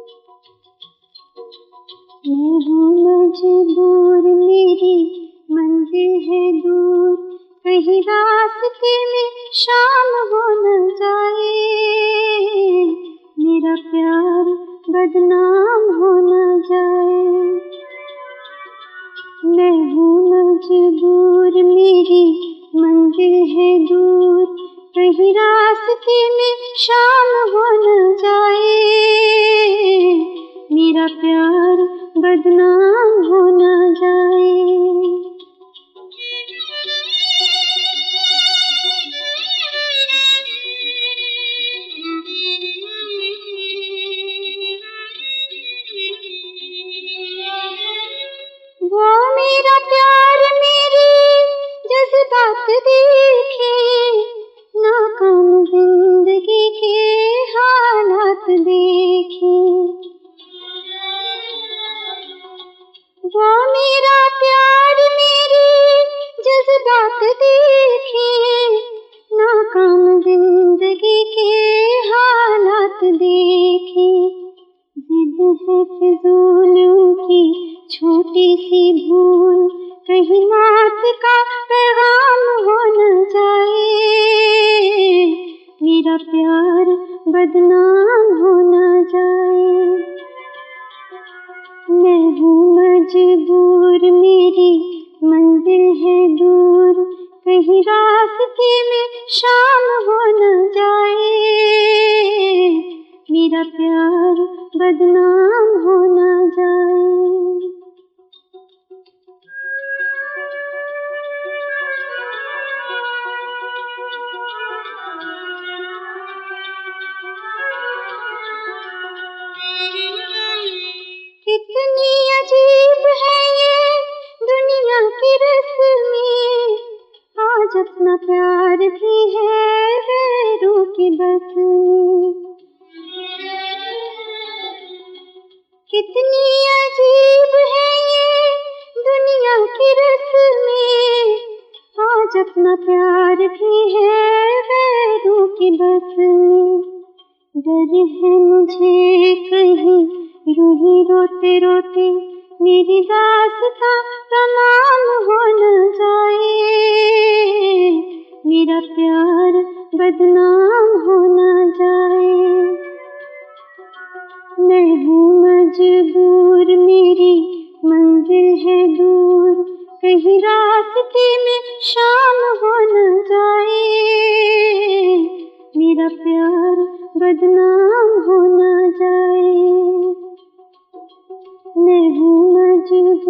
मैं हूँ मजबूर, मेरी मंजिल है दूर, कहीं रास्ते में शाम हो न जाए, मेरा प्यार बदनाम हो न जाए। मैं हूँ मजबूर, मेरी मंजिल है दूर, कहीं रास्ते में शाम हो न जाए, मेरा प्यार बदनाम हो न जाए। वो मेरा प्यार मेरी जज्बात देखे, नाकाम जिंदगी के हालात देखे। वो मेरा प्यार मेरी जज्बात देखे, नाकाम जिंदगी के हालात देखे। जिद है फिजूल उनकी छोटी सी भूल, कहीं मौत का पैगाम हो न जाए, मेरा प्यार बदनाम हो न जाए। मैं हूँ मजबूर, मेरी मंजिल है दूर, कहीं रास्ते में शाम हो न जाए, मेरा प्यार बदनाम हो न जाए। कितनी अजीब है ये दुनिया की रस्में, आज अपना प्यार भी है गैरों की बस में। कितनी अजीब है ये दुनिया की रस्में, आज अपना प्यार भी है गैरों की बस में। डर है मुझे कहीं यूं ही रोते रोते मेरी दास्तां तमाम हो न जाए, मेरा प्यार बदनाम हो न जाए। मैं हूँ मजबूर, मेरी मंजिल है दूर, कहीं रास्ते में शाम हो न जाए, मेरा प्यार बदनाम हो न जाए। मैं हूँ मजबूर।